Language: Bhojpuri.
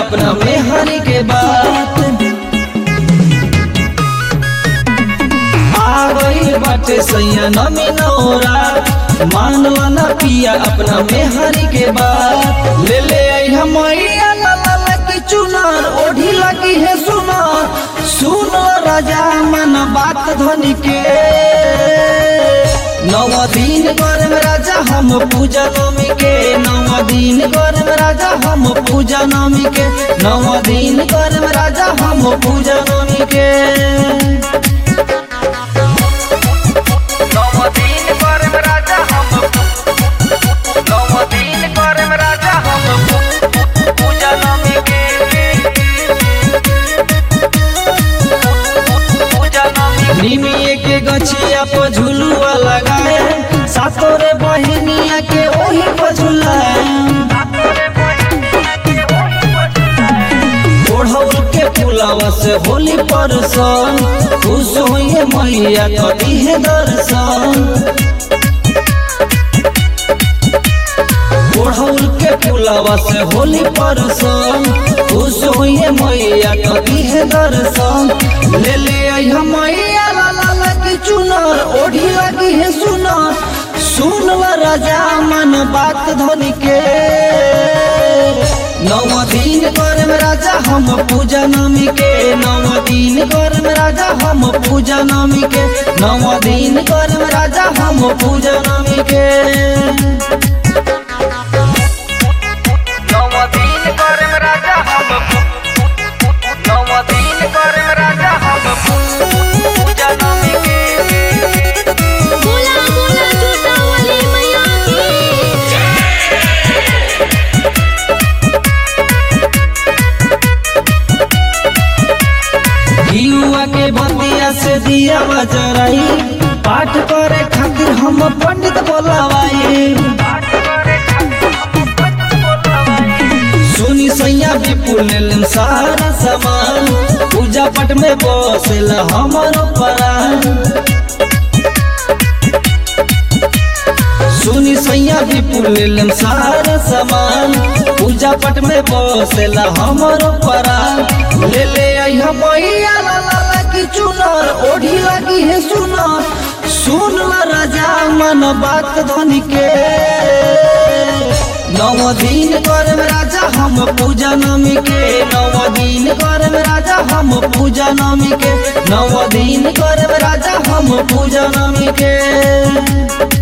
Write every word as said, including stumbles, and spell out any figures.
अपना मेहरी के बात। आ गई बाटे सैया नमी नौरा, मान लाना पिया अपना मेहरी के बात। ले ले आई हमैया लाला की चुनार, ओढ़ी लगी है सुनार, सुनो राजा मन बात धनी के। नौ दिन करम राजा हम पूजा नमी के, नौ दिन करम राजा हम पूजा नमी के, नौ दिन करम राजा हम पूजा नमी के। नौ दिन करम राजा हम, नौ दिन करम राजा हम पूजा नमी के, पूजा नमी। निमिये के गछिया पर झुलुआ लगाए, सातोरे बहिनिया के ओही पर झुलाए। ओढ़ौल के फुलावा से होली परसन, खुश होइए मैया करी है दर्शन। ओढ़ौल के फुलावा से होली परसन, खुश होइए मैया करी है दर्शन। ले ले आई मैया लाला लगी चुनार, ओढ़ी लगी है सुनार, सुन राजा मन बात धनी के। नौ दिन करम राजा हम पूजा नमी के, नौ दिन करम राजा हम पूजा नमी के, नौ दिन करम राजा हम पूजा नमी के। नौ दिन करम राजा हम, नौ दिन करम राजा हम पूजा नमी के। बोला बोला छोटा वाली मैया की। युवा के बंदिया से दिया बजराई, पाठ करे खातिर हम पंडित बोलावाई। सुनी सैया विपुल सारा सामान, पूजा पट में बसेला हमारो परान। सुनी सैया विपुल सारा सामान, पूजा पट में बसेला हमारो परान। ले ले आई मैया लाला की चुनार, ओढ़ी लगी है सुनार, सुन राजा मन बात धनी के। नौ दिन करम राजा हम पूजा नमी के, नौ दिन करम राजा हम पूजा नमी के, नौ दिन करम राजा हम पूजा नमी के।